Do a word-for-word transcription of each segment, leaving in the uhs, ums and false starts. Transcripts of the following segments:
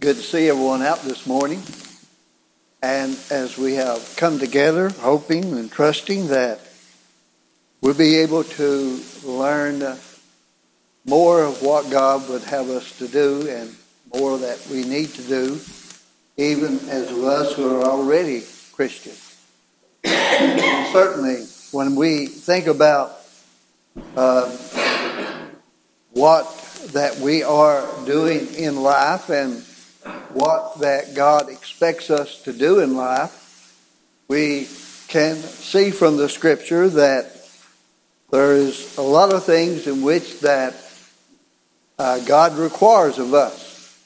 good to see everyone out this morning. And as we have come together, hoping and trusting that we'll be able to learn more of what God would have us to do and more that we need to do, even as of us who are already Christians. And certainly, when we think about uh, what that we are doing in life and what that God expects us to do in life, we can see from the Scripture that there is a lot of things in which that uh, God requires of us.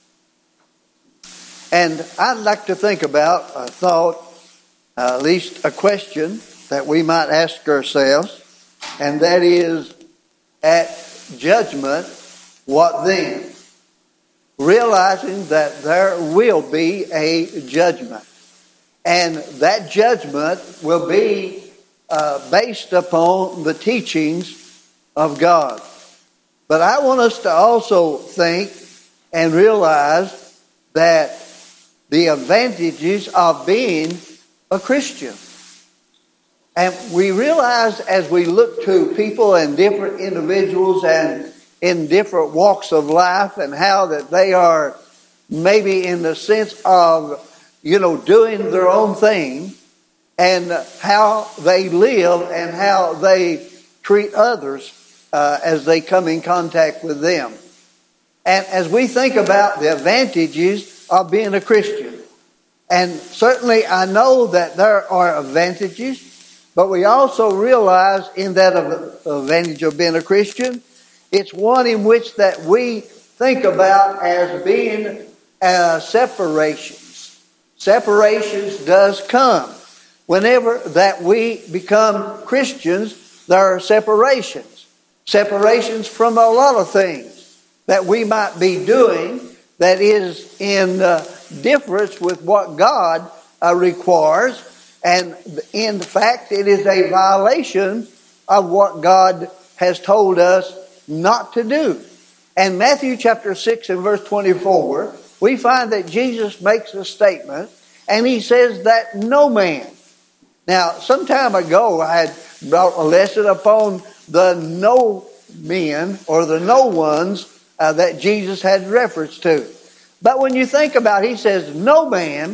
And I'd like to think about a thought, uh, at least a question that we might ask ourselves, and that is, at judgment, what then? Realizing that there will be a judgment. And that judgment will be uh, based upon the teachings of God. But I want us to also think and realize that the advantages of being a Christian. And we realize as we look to people and different individuals and in different walks of life and how that they are maybe in the sense of, you know, doing their own thing and how they live and how they treat others uh, as they come in contact with them. And as we think about the advantages of being a Christian, and certainly I know that there are advantages, but we also realize in that advantage of being a Christian, it's one in which that we think about as being uh, separations. Separations does come. Whenever that we become Christians, there are separations. Separations from a lot of things that we might be doing that is in uh, difference with what God uh, requires. And in fact, it is a violation of what God has told us not to do. And Matthew chapter six and verse twenty-four, we find that Jesus makes a statement, and he says that no man. Now, some time ago, I had brought a lesson upon the no men or the no ones uh, that Jesus had reference to. But when you think about it, he says no man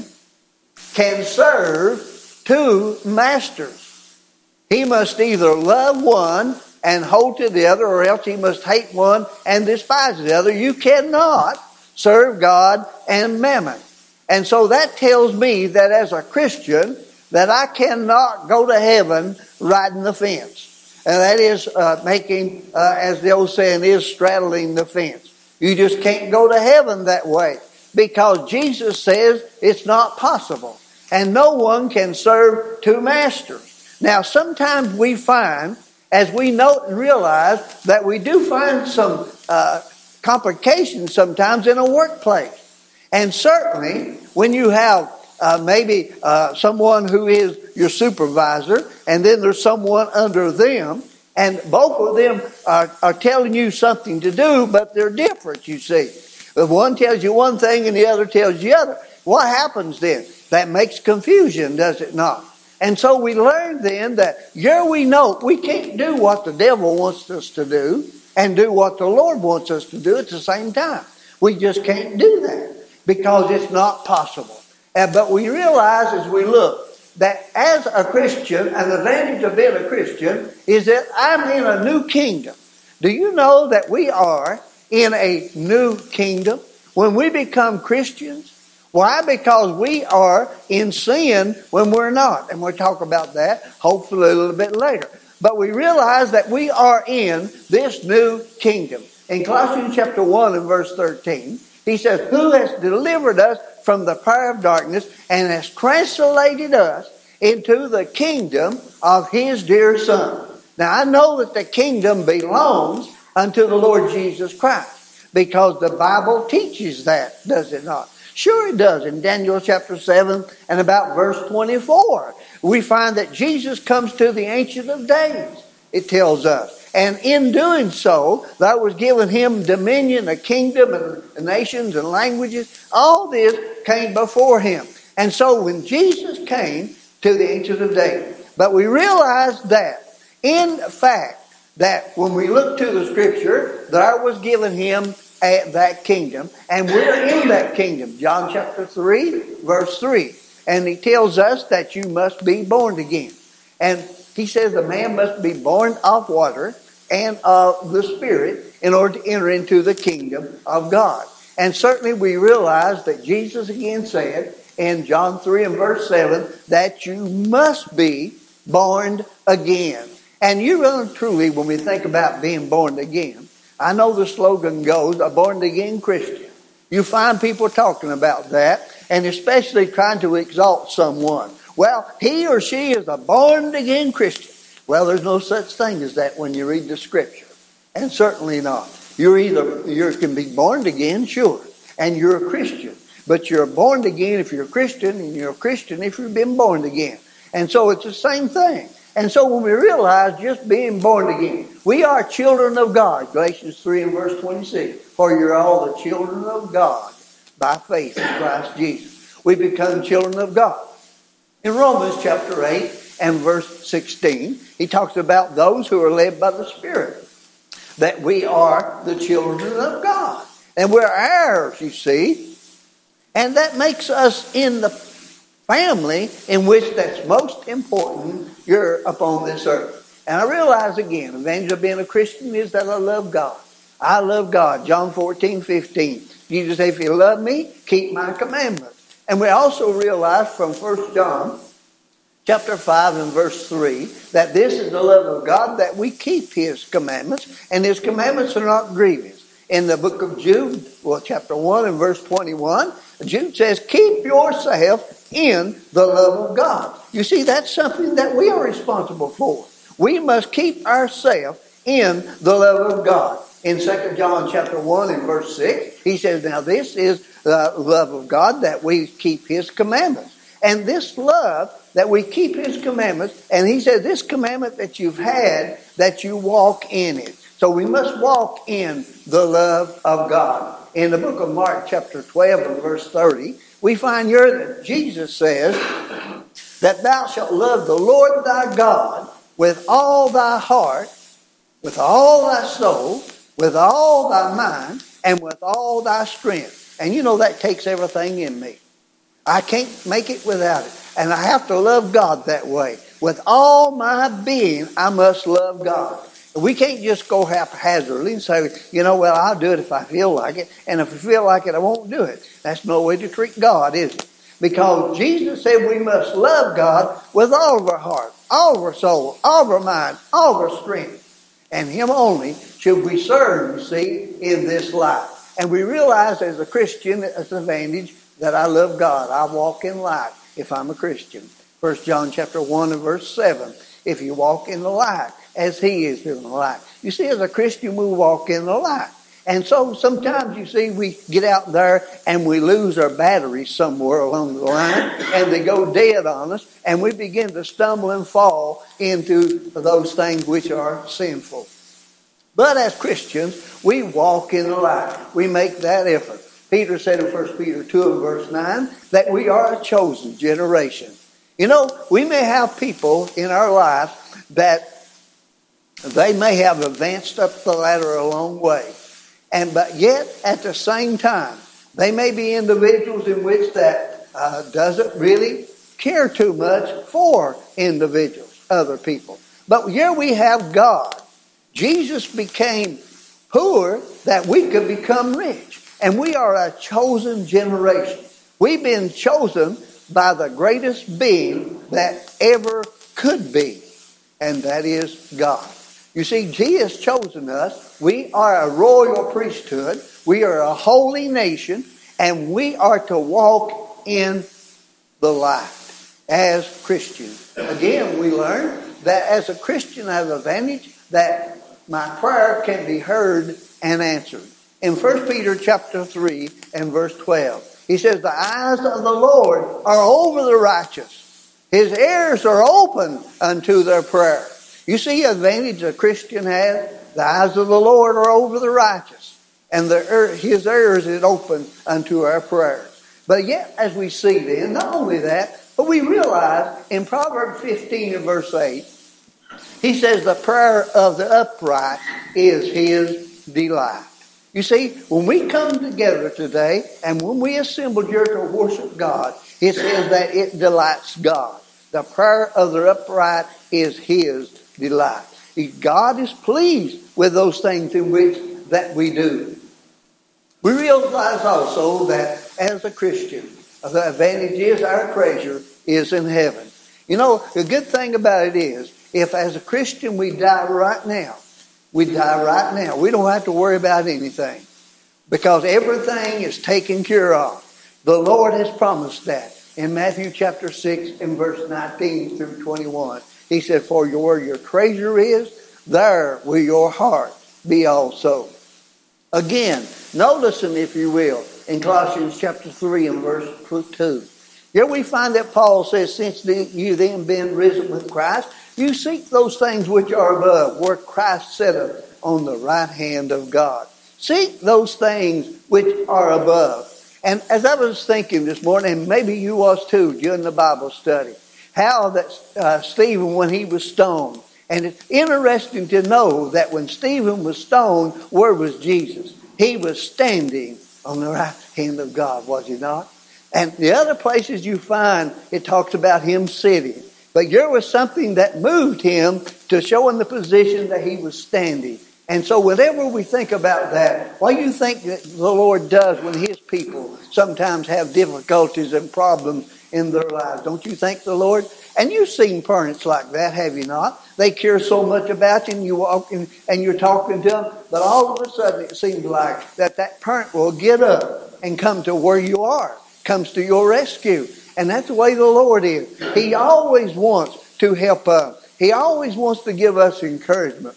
can serve two masters. He must either love one and hold to the other, or else he must hate one and despise the other. You cannot serve God and mammon. And so that tells me that as a Christian, that I cannot go to heaven riding the fence. And that is uh, making, uh, as the old saying is, straddling the fence. You just can't go to heaven that way, because Jesus says it's not possible. And no one can serve two masters. Now, sometimes we find, as we note and realize, that we do find some uh, complications sometimes in a workplace. And certainly when you have uh, maybe uh, someone who is your supervisor, and then there's someone under them, and both of them are, are telling you something to do, but they're different, you see. The one tells you one thing and the other tells you the other. What happens then? That makes confusion, does it not? And so we learn then that here we know we can't do what the devil wants us to do and do what the Lord wants us to do at the same time. We just can't do that because it's not possible. Uh, but we realize as we look that as a Christian, an advantage of being a Christian is that I'm in a new kingdom. Do you know that we are in a new kingdom when we become Christians? Why? Because we are in sin when we're not. And we'll talk about that hopefully a little bit later. But we realize that we are in this new kingdom. In Colossians chapter one and verse thirteen, he says, who has delivered us from the power of darkness and has translated us into the kingdom of his dear Son. Now I know that the kingdom belongs unto the Lord Jesus Christ, because the Bible teaches that, does it not? Sure it does. In Daniel chapter seven and about verse twenty-four, we find that Jesus comes to the Ancient of Days. it tells us. And in doing so, that was given him dominion, a kingdom, and nations and languages. All this came before him. And so when Jesus came to the Ancient of Days, but we realize that, in fact, that when we look to the Scripture, there was given him a, that kingdom, and we're in that kingdom. John chapter three, verse three. And he tells us that you must be born again. And he says a man must be born of water and of the Spirit in order to enter into the kingdom of God. And certainly we realize that Jesus again said in John three and verse seven that you must be born again. And you really truly, when we think about being born again, I know the slogan goes, a born again Christian. You find people talking about that, and especially trying to exalt someone. Well, he or she is a born again Christian. Well, there's no such thing as that when you read the Scripture. And certainly not. You're either, you can be born again, sure, and you're a Christian. But you're born again if you're a Christian, and you're a Christian if you've been born again. And so it's the same thing. And so when we realize just being born again, we are children of God. Galatians three and verse twenty-six. For you're all the children of God by faith in Christ Jesus. We become children of God. In Romans chapter eight and verse sixteen, he talks about those who are led by the Spirit. That we are the children of God. And we're heirs, you see. And that makes us in the family in which that's most important you're upon this earth. And I realize again, advantage of being a Christian is that I love God. I love God. John fourteen, fifteen. Jesus said, if you love me, keep my commandments. And we also realize from First John chapter five and verse three that this is the love of God, that we keep his commandments, and his commandments are not grievous. In the book of Jude, well, chapter one and verse twenty-one, Jude says, keep yourself in the love of God. You see, that's something that we are responsible for. We must keep ourselves in the love of God. In Second John chapter one and verse six, he says, now this is the love of God, that we keep his commandments. And this love, that we keep his commandments, and he said, this commandment that you've had, that you walk in it. So we must walk in the love of God. In the book of Mark chapter twelve and verse thirty, we find here that Jesus says that thou shalt love the Lord thy God with all thy heart, with all thy soul, with all thy mind, and with all thy strength. And you know that takes everything in me. I can't make it without it. And I have to love God that way. With all my being, I must love God. We can't just go haphazardly and say, you know, well, I'll do it if I feel like it. And if I feel like it, I won't do it. That's no way to treat God, is it? Because Jesus said we must love God with all of our heart, all of our soul, all of our mind, all of our strength. And him only should we serve, you see, in this life. And we realize as a Christian, it's an advantage that I love God. I walk in light if I'm a Christian. First John chapter one and verse seven. If you walk in the light as he is in the light. You see, as a Christian, we walk in the light. And so sometimes, you see, we get out there and we lose our batteries somewhere along the line, and they go dead on us, and we begin to stumble and fall into those things which are sinful. But as Christians, we walk in the light. We make that effort. Peter said in First Peter two and verse nine that we are a chosen generation. You know, we may have people in our life that they may have advanced up the ladder a long way. And but yet, at the same time, they may be individuals in which that uh, doesn't really care too much for individuals, other people. But here we have God. Jesus became poor that we could become rich. And we are a chosen generation. We've been chosen by the greatest being that ever could be. And that is God. You see, He has chosen us. We are a royal priesthood. We are a holy nation. And we are to walk in the light as Christians. Again, we learn that as a Christian I have an advantage that my prayer can be heard and answered. In First Peter chapter three and verse twelve, he says, the eyes of the Lord are over the righteous. His ears are open unto their prayer. You see the advantage a Christian has? The eyes of the Lord are over the righteous, and the, his ears is open unto our prayers. But yet, as we see then, not only that, but we realize in Proverbs fifteen and verse eight, he says the prayer of the upright is his delight. You see, when we come together today, and when we assemble here to worship God, it says that it delights God. The prayer of the upright is his delight. God is pleased with those things in which that we do. We realize also that as a Christian, the advantage is our treasure is in heaven. You know, the good thing about it is, if as a Christian we die right now, we die right now. We don't have to worry about anything, because everything is taken care of. The Lord has promised that in Matthew chapter six and verse nineteen through twenty-one. He said, for where your treasure is, there will your heart be also. Again, noticing, if you will, in Colossians chapter three and verse two. Here we find that Paul says, since you then been risen with Christ, you seek those things which are above, where Christ sitteth on the right hand of God. Seek those things which are above. And as I was thinking this morning, and maybe you was too during the Bible study, how that uh, Stephen, when he was stoned, and it's interesting to know that when Stephen was stoned, where was Jesus? He was standing on the right hand of God, was he not? And the other places you find, it talks about him sitting. But there was something that moved him to show in the position that he was standing. And so whenever we think about that, what do you think that the Lord does when his people sometimes have difficulties and problems in their lives? Don't you think the Lord? And you've seen parents like that, have you not? They care so much about you, and you walk in, and you're talking to them, but all of a sudden it seems like that that parent will get up and come to where you are, comes to your rescue. And that's the way the Lord is. He always wants to help us. He always wants to give us encouragement.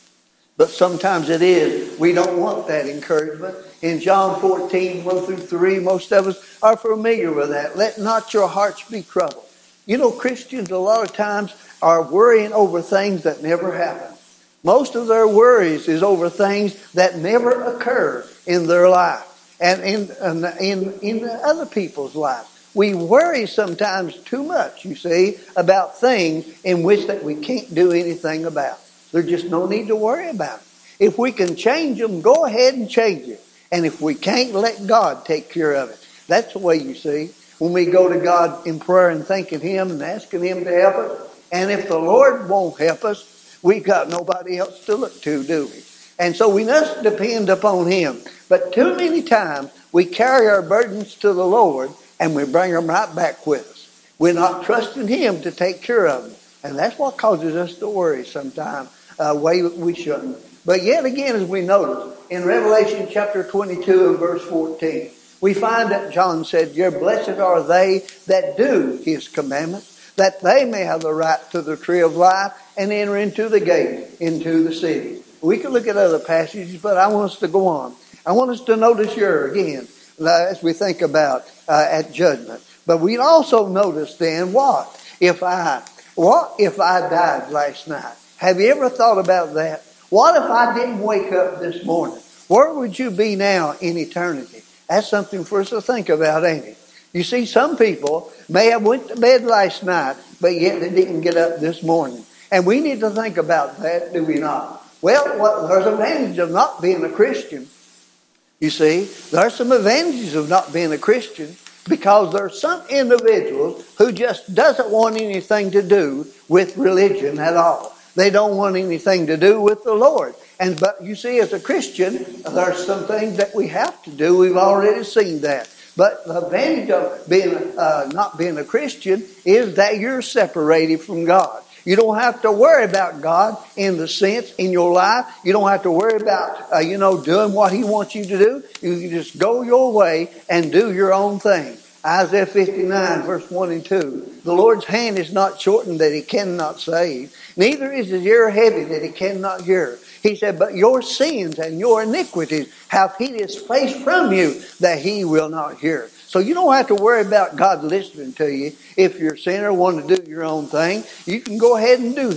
But sometimes it is, we don't want that encouragement. In John fourteen, one through three, most of us are familiar with that. Let not your hearts be troubled. You know, Christians a lot of times are worrying over things that never happen. Most of their worries is over things that never occur in their life and in, in, in other people's lives. We worry sometimes too much, you see, about things in which that we can't do anything about. There's just no need to worry about it. If we can change them, go ahead and change it. And if we can't, let God take care of it. That's the way, you see, when we go to God in prayer and thanking him and asking him to help us. And if the Lord won't help us, we've got nobody else to look to, do we? And so we must depend upon him. But too many times we carry our burdens to the Lord and we bring them right back with us. We're not trusting him to take care of them. And that's what causes us to worry sometimes, a way we shouldn't. But yet again, as we notice, in Revelation chapter twenty-two and verse fourteen, we find that John said, "Yea, blessed are they that do his commandments, that they may have the right to the tree of life and enter into the gate, into the city." We could look at other passages, but I want us to go on. I want us to notice here again, as we think about uh, at judgment. But we also notice then, what if I, what if I died last night? Have you ever thought about that? What if I didn't wake up this morning? Where would you be now in eternity? That's something for us to think about, ain't it? You see, some people may have went to bed last night, but yet they didn't get up this morning. And we need to think about that, do we not? Well, what, there's an advantage of not being a Christian. You see, there are some advantages of not being a Christian, because there are some individuals who just doesn't want anything to do with religion at all. They don't want anything to do with the Lord. And but you see, as a Christian, there are some things that we have to do. We've already seen that. But the advantage of being uh, not being a Christian is that you're separated from God. You don't have to worry about God in the sense in your life. You don't have to worry about, uh, you know, doing what he wants you to do. You can just go your way and do your own thing. Isaiah fifty-nine, verse one and two. The Lord's hand is not shortened that he cannot save, neither is his ear heavy that he cannot hear. He said, but your sins and your iniquities have hid his face from you that he will not hear. So you don't have to worry about God listening to you. If you're a sinner, want to do your own thing, you can go ahead and do that.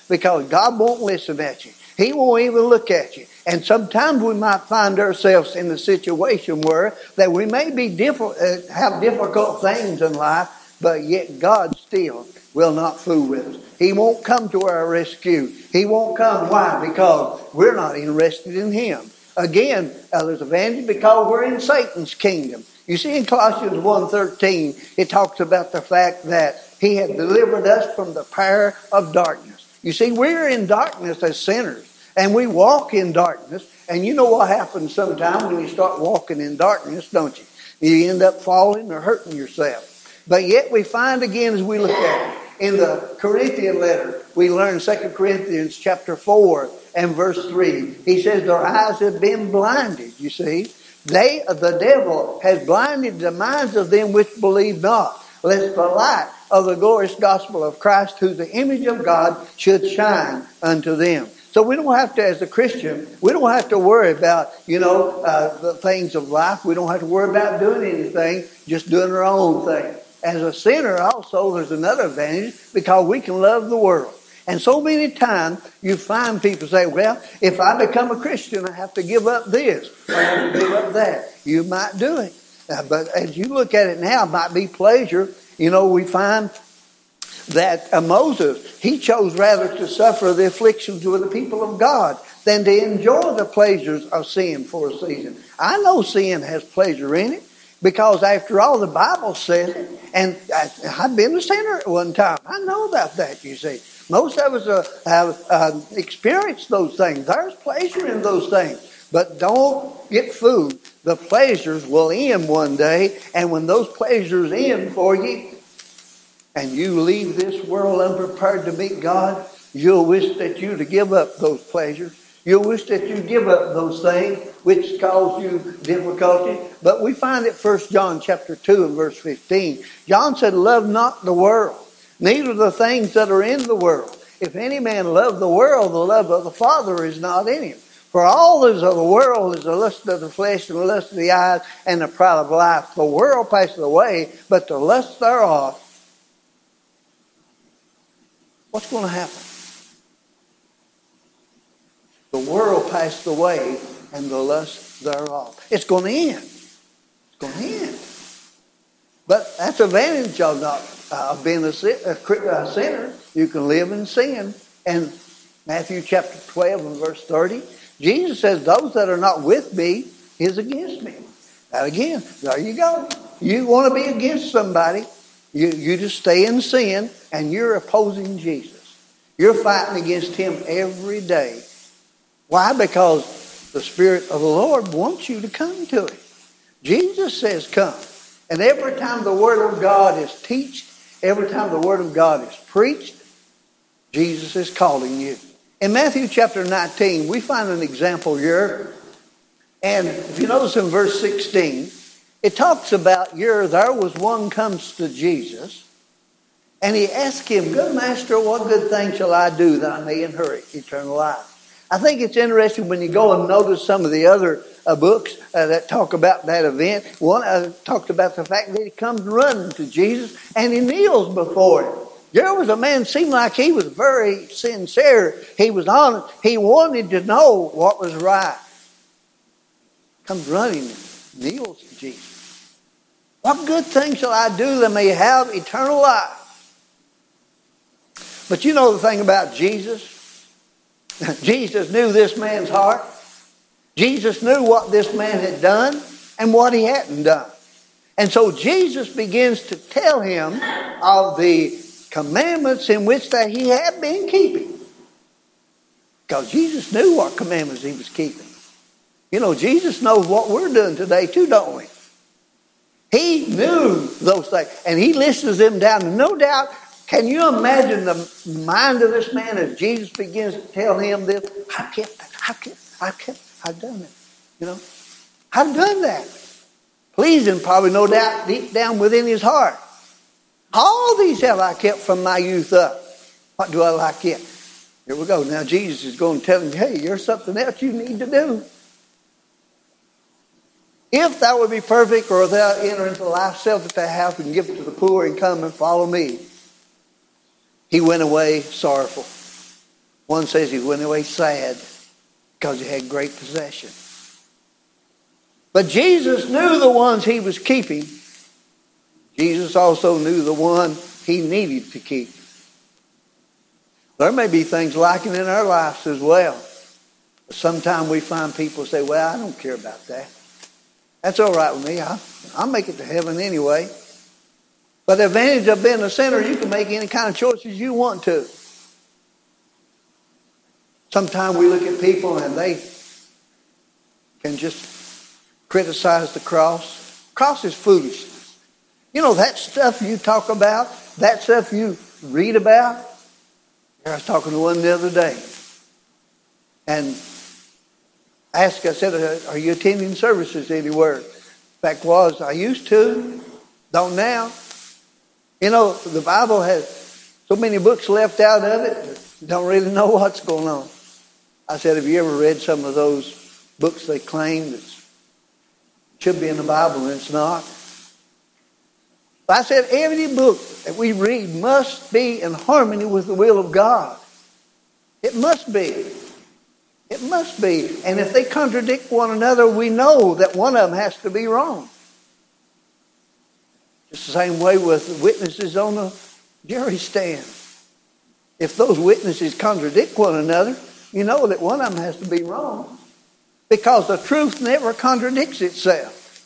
because God won't listen at you. He won't even look at you. And sometimes we might find ourselves in a situation where that we may be difficult, uh, have difficult things in life, but yet God still will not fool with us. He won't come to our rescue. He won't come. Why? Because we're not interested in Him. Again, uh, there's advantage because we're in Satan's kingdom. You see in Colossians one thirteen, it talks about the fact that He had delivered us from the power of darkness. You see, we're in darkness as sinners, and we walk in darkness. And you know what happens sometimes when you start walking in darkness, don't you? You end up falling or hurting yourself. But yet we find again as we look at it, in the Corinthian letter, we learn Second Corinthians chapter four and verse three. He says, their eyes have been blinded, you see. They, the devil, has blinded the minds of them which believe not, lest the light of the glorious gospel of Christ, who the image of God, should shine unto them. So we don't have to, as a Christian, we don't have to worry about, you know, uh, the things of life. We don't have to worry about doing anything, just doing our own thing. As a sinner also, there's another advantage because we can love the world. And so many times you find people say, well, if I become a Christian, I have to give up this, or I have to give up that. You might do it. Uh, but as you look at it now, it might be pleasure. You know, we find that uh, Moses, he chose rather to suffer the afflictions with the people of God than to enjoy the pleasures of sin for a season. I know sin has pleasure in it because after all, the Bible says it. And I, I've been a sinner at one time. I know about that, you see. Most of us uh, have uh, experienced those things. There's pleasure in those things. But don't get fooled. The pleasures will end one day. And when those pleasures end for you, and you leave this world unprepared to meet God, you'll wish that you to give up those pleasures. You'll wish that you give up those things which cause you difficulty. But we find it First John chapter two and verse fifteen. John said, love not the world, neither the things that are in the world. If any man love the world, the love of the Father is not in him. For all that is of the world is the lust of the flesh and the lust of the eyes and the pride of life. The world passeth away, but the lust thereof. What's going to happen? The world passed away and the lust thereof. It's going to end. It's going to end. But that's the advantage of not uh, being a, a sinner. You can live in sin. And Matthew chapter twelve and verse thirty, Jesus says, those that are not with me is against me. Now again, there you go. You want to be against somebody, you, you just stay in sin and you're opposing Jesus. You're fighting against Him every day. Why? Because the Spirit of the Lord wants you to come to Him. Jesus says come. And every time the Word of God is taught, every time the Word of God is preached, Jesus is calling you. In Matthew chapter nineteen, we find an example here. And if you notice in verse sixteen, it talks about here, there was one comes to Jesus, and he asked Him, good master, what good thing shall I do that I may inherit eternal life? I think it's interesting when you go and notice some of the other uh, books uh, that talk about that event. One uh, talked about the fact that he comes running to Jesus and he kneels before Him. There was a man, seemed like he was very sincere. He was honest. He wanted to know what was right. Comes running and kneels to Jesus. What good thing shall I do that I may have eternal life? But you know the thing about Jesus? Jesus knew this man's heart. Jesus knew what this man had done and what he hadn't done. And so Jesus begins to tell him of the commandments in which that he had been keeping. Because Jesus knew what commandments he was keeping. You know, Jesus knows what we're doing today too, don't we? He knew those things. And he lists them down. And no doubt, can you imagine the mind of this man as Jesus begins to tell him this? I kept that. I kept I kept I've done it. You know? I've done that. Pleasing probably no doubt deep down within his heart. All these have I kept from my youth up. What do I like yet? Here we go. Now Jesus is going to tell him, hey, there's something else you need to do. If thou would be perfect, or thou enter into life, sell that thou hast and give it to the poor and come and follow me. He went away sorrowful. One says he went away sad because he had great possession. But Jesus knew the ones he was keeping. Jesus also knew the one he needed to keep. There may be things lacking in our lives as well. Sometimes we find people say, well, I don't care about that. That's all right with me. I, I'll make it to heaven anyway. But the advantage of being a sinner, you can make any kind of choices you want to. Sometimes we look at people and they can just criticize the cross. The cross is foolishness. You know, that stuff you talk about, that stuff you read about. I was talking to one the other day. And asked, I said, are you attending services anywhere? Fact was, I used to, don't now. You know, the Bible has so many books left out of it, you don't really know what's going on. I said, have you ever read some of those books they claim that should be in the Bible and it's not? But I said, every book that we read must be in harmony with the will of God. It must be. It must be. And if they contradict one another, we know that one of them has to be wrong. Just the same way with the witnesses on the jury stand. If those witnesses contradict one another, you know that one of them has to be wrong. Because the truth never contradicts itself.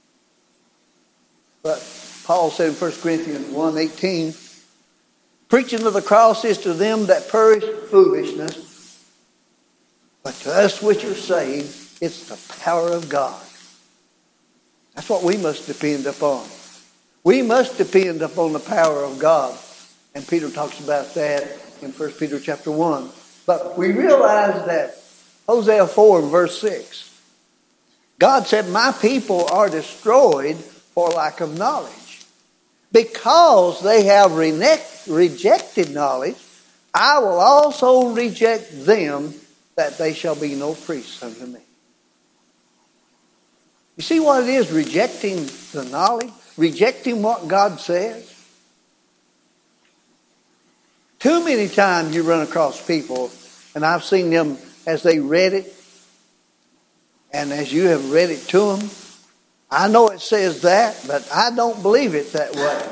But Paul said in First Corinthians one eighteen, preaching of the cross is to them that perish foolishness, but to us which are saved, it's the power of God. That's what we must depend upon. We must depend upon the power of God. And Peter talks about that in First Peter chapter one. But we realize that Hosea four verse six, God said, my people are destroyed for lack of knowledge. Because they have re- rejected knowledge, I will also reject them, that they shall be no priests unto me. You see what it is, rejecting the knowledge? Rejecting what God says? Too many times you run across people, and I've seen them as they read it, and as you have read it to them, I know it says that, but I don't believe it that way.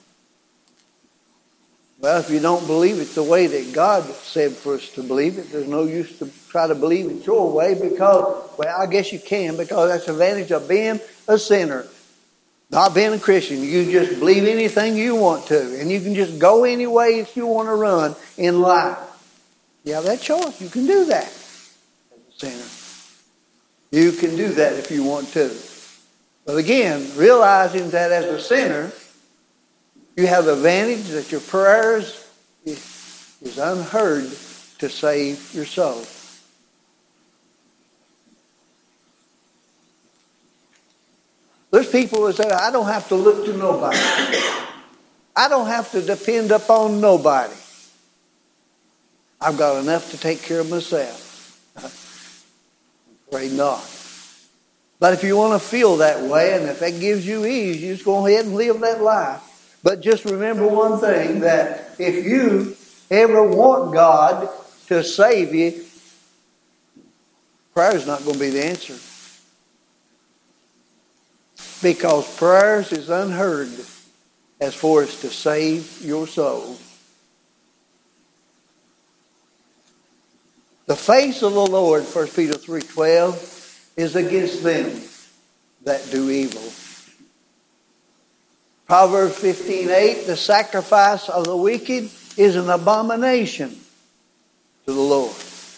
Well, if you don't believe it the way that God said for us to believe it, there's no use to try to believe it your way because, well, I guess you can, because that's the advantage of being a sinner. Not being a Christian. You just believe anything you want to, and you can just go any way that you want to run in life. You have that choice. You can do that as a sinner. You can do that if you want to. But again, realizing that as a sinner, you have the advantage that your prayers is unheard to save your soul. There's people who say, I don't have to look to nobody. I don't have to depend upon nobody. I've got enough to take care of myself. I'm afraid not. But if you want to feel that way, and if that gives you ease, you just go ahead and live that life. But just remember one thing, that if you ever want God to save you, prayer is not going to be the answer. Because prayers is unheard as far as to save your soul. The face of the Lord, First Peter three twelve, is against them that do evil. Proverbs fifteen eight, the sacrifice of the wicked is an abomination to the Lord.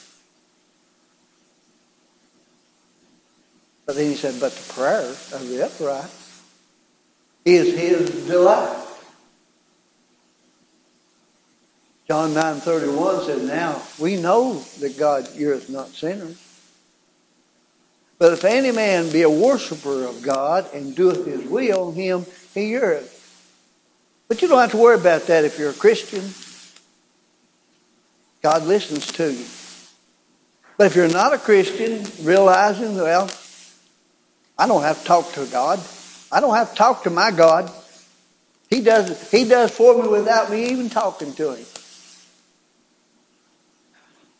But then he said, but the prayer of the upright is his delight. John nine thirty-one said, now we know that God heareth not sinners. But if any man be a worshiper of God and doeth his will, him he heareth. But you don't have to worry about that if you're a Christian. God listens to you. But if you're not a Christian, realizing, well, I don't have to talk to God. I don't have to talk to my God. He does, he does for me without me even talking to him.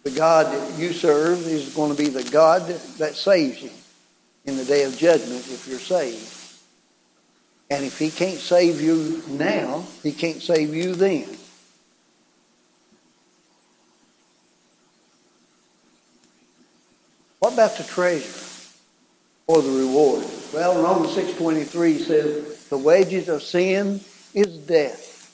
The God that you serve is going to be the God that saves you in the day of judgment if you're saved. And if he can't save you now, he can't save you then. What about the treasure or the reward? Well, Romans six twenty-three says, the wages of sin is death.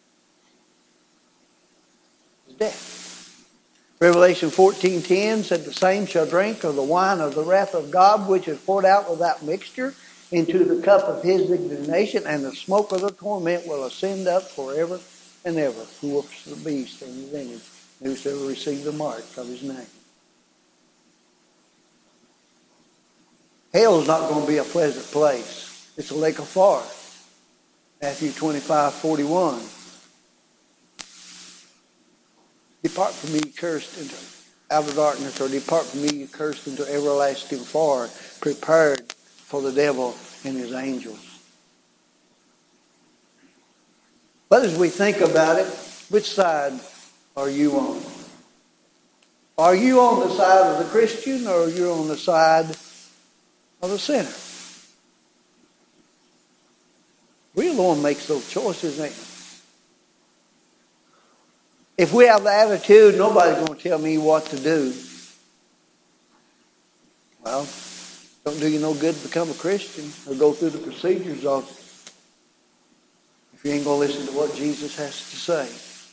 It's death. Revelation fourteen ten said, the same shall drink of the wine of the wrath of God, which is poured out without mixture into the cup of his indignation, and the smoke of the torment will ascend up forever and ever. Who worships the beast and his image, and whosoever receives the mark of his name. Hell is not going to be a pleasant place. It's a lake of fire. Matthew twenty-five forty-one. Depart from me, you cursed, into outer darkness, or depart from me, you cursed, into everlasting fire, prepared for the devil and his angels. But as we think about it, which side are you on? Are you on the side of the Christian, or are you on the side of the sinner? We're the one who makes those choices, ain't we? If we have the attitude, nobody's going to tell me what to do, well, don't do you no good to become a Christian or go through the procedures of it if you ain't going to listen to what Jesus has to say.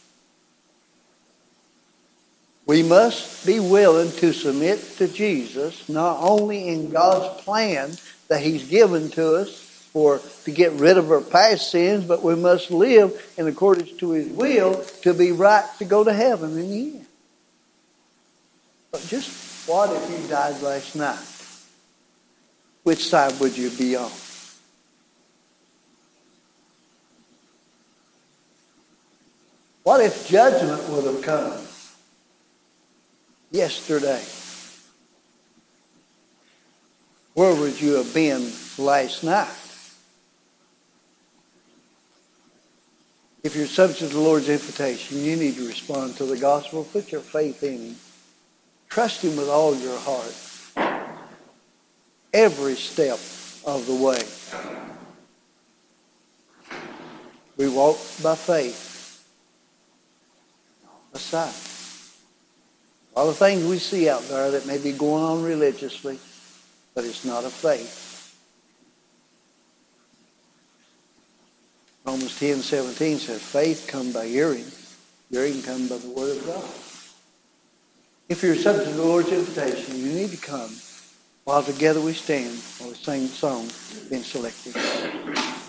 We must be willing to submit to Jesus, not only in God's plan that he's given to us for to get rid of our past sins, but we must live in accordance to his will to be right to go to heaven in the end. But just what if you died last night? Which side would you be on? What if judgment would have come yesterday? Where would you have been last night? If you're subject to the Lord's invitation, you need to respond to the gospel. Put your faith in him. Trust him with all your heart. Every step of the way. We walk by faith. By sight. All the things we see out there that may be going on religiously, but it's not of faith. Romans ten seventeen says, faith comes by hearing. Hearing comes by the word of God. If you're subject to the Lord's invitation, you need to come while together we stand while we sing the song being selected.